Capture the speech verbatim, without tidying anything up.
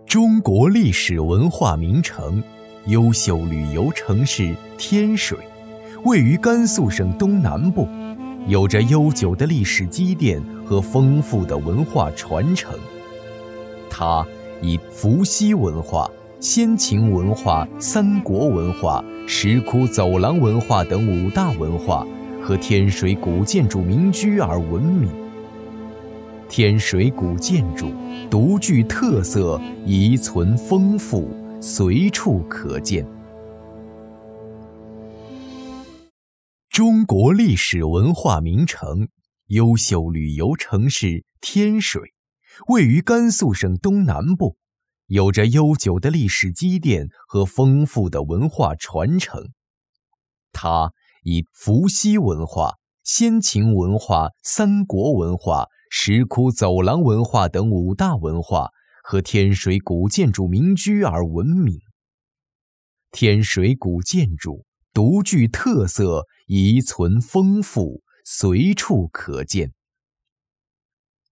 中国历史文化名城、优秀旅游城市天水，位于甘肃省东南部，有着悠久的历史积淀和丰富的文化传承。它以伏羲文化、先秦文化、三国文化、石窟走廊文化等五大文化和天水古建筑民居而闻名。天水古建筑独具特色，遗存丰富，随处可见。中国历史文化名城、优秀旅游城市天水，位于甘肃省东南部，有着悠久的历史积淀和丰富的文化传承。它以伏羲文化、先秦文化、三国文化、石窟走廊文化等五大文化和天水古建筑民居而闻名。天水古建筑独具特色，遗存丰富，随处可见。